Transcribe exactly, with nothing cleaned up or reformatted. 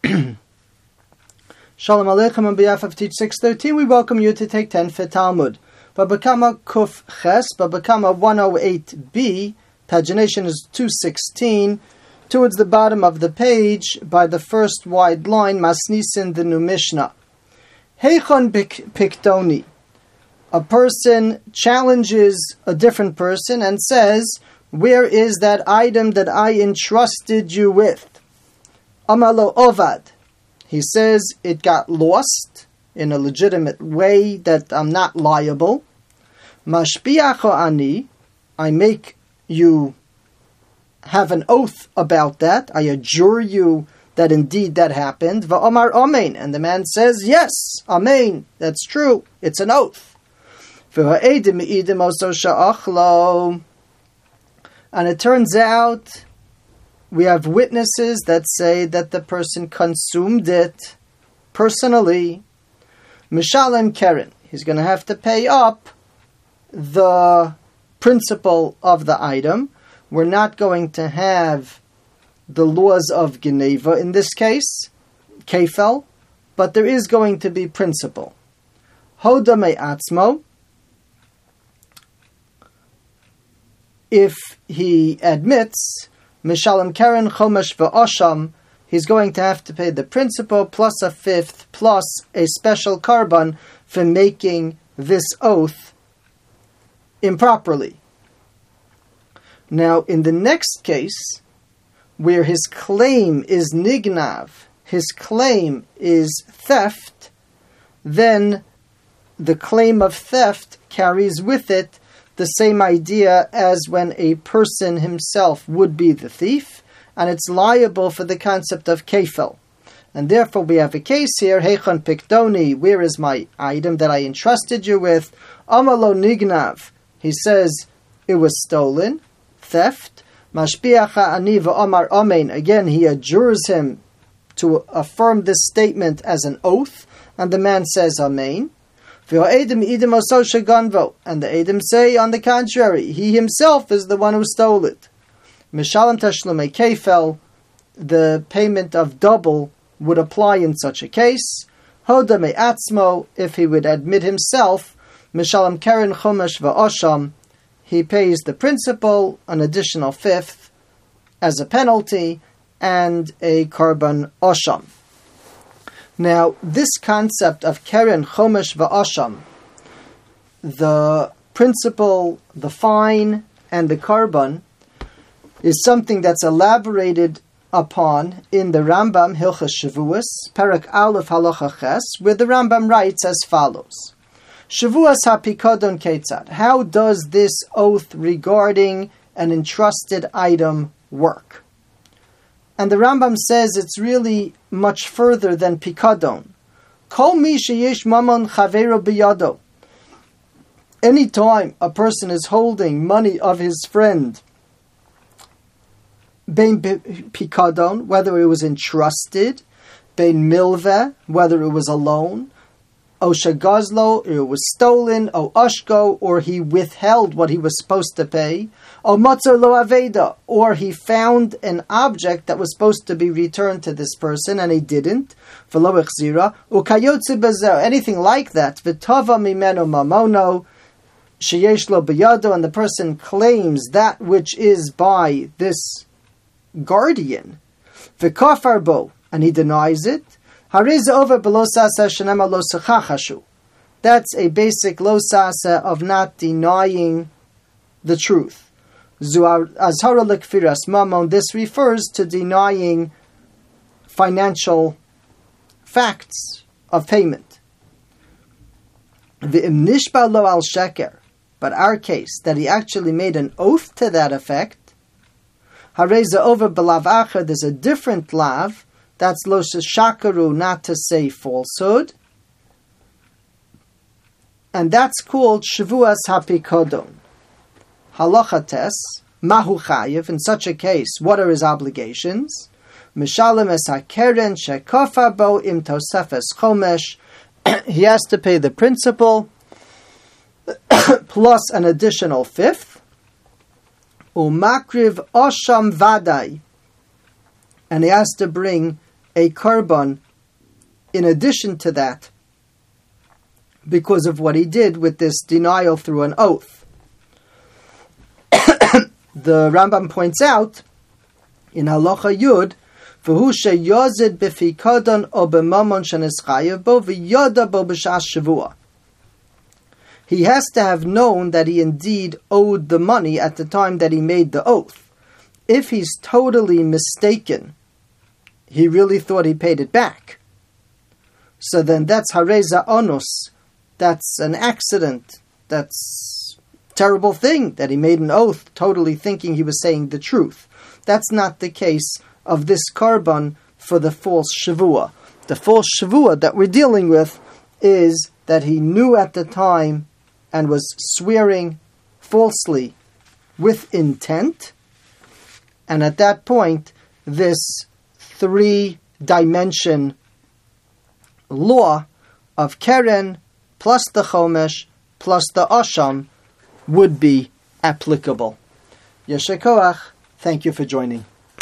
Shalom Aleichem, on behalf of Teach six thirteen, we welcome you to take ten Fit Talmud. Baba Kama Kuf Ches, Baba Kama one oh eight b, pagination is two sixteen, towards the bottom of the page, by the first wide line, Masnisin, the new Mishnah. Heichon Piktoni. A person challenges a different person and says, where is that item that I entrusted you with? Amalo Ovad. He says it got lost in a legitimate way that I'm not liable. Mashpiacho ani. I make you have an oath about that. I adjure you that indeed that happened. Va'omar amen. And the man says, yes, amen. That's true. It's an oath. And it turns out we have witnesses that say that the person consumed it personally. Mishalem Keren. He's going to have to pay up the principal of the item. We're not going to have the laws of Geneva in this case, Kefel, but there is going to be principal. Hoda me'atzmo. If he admits, Mishalem Keren Chomesh V'Osham, he's going to have to pay the principal plus a fifth plus a special carbon for making this oath improperly. Now, in the next case, where his claim is nignav, his claim is theft, then the claim of theft carries with it the same idea as when a person himself would be the thief, and it's liable for the concept of kefel. And therefore we have a case here, Heichon Piktoni, where is my item that I entrusted you with? Amalo Nignav, he says it was stolen, theft. Mashpiacha ani v'omar amen, again he adjures him to affirm this statement as an oath, and the man says amen. And the Edom say, on the contrary, he himself is the one who stole it. Mishalem Tashlume Kefel, the payment of double would apply in such a case. Hoda me'atzmo, if he would admit himself, Mishalem Keren Chomesh V'Osham, he pays the principal, an additional fifth, as a penalty, and a carbon Osham. Now, this concept of Keren, Chomesh, Va'asham, the principal, the fine, and the carbon, is something that's elaborated upon in the Rambam Hilchos Shavuos, Perek Aleph Halacha Ches, where the Rambam writes as follows: Shavuos HaPikodon Ketzad. How does this oath regarding an entrusted item work? And the Rambam says it's really much further than pikadon. Kol mi sheyesh mamon chaveiro biyado. Any time a person is holding money of his friend, bein pikadon, whether it was entrusted, bein milveh, whether it was a loan, o shagazlo, it was stolen, o ashko, or he withheld what he was supposed to pay, o matzar lo aveda, or he found an object that was supposed to be returned to this person and he didn't, v'lo echzira, o kayotze bezer, anything like that, v'tava mimeno mamono, sheyesh lo biyado, and the person claims that which is by this guardian, v'kafar bo, and he denies it, that's a basic losasa of not denying the truth. This refers to denying financial facts of payment. But our case, that he actually made an oath to that effect, there's a different lav. That's lo shakaru, not to say falsehood. And that's called Shavuos HaPikodon. Halacha tes, mahu chayiv, in such a case, what are his obligations? Mishalem es hakeren shekafa bo im tosefes chomesh. He has to pay the principal plus an additional fifth. Umakriv osham vadai. And he has to bring a korban in addition to that because of what he did with this denial through an oath. The Rambam points out in Halacha Yud, "V'hu sheyozid b'fikadon o b'mamon sheneschayev bo v'yoda bo b'shas shavua." He has to have known that he indeed owed the money at the time that he made the oath. If he's totally mistaken, he really thought he paid it back, so then that's hareza onus. That's an accident. That's a terrible thing that he made an oath totally thinking he was saying the truth. That's not the case of this korban for the false shavua. The false shavua that we're dealing with is that he knew at the time and was swearing falsely with intent, and at that point this three-dimension law of Keren plus the Chomesh plus the Asham would be applicable. Yesher Koach, thank you for joining.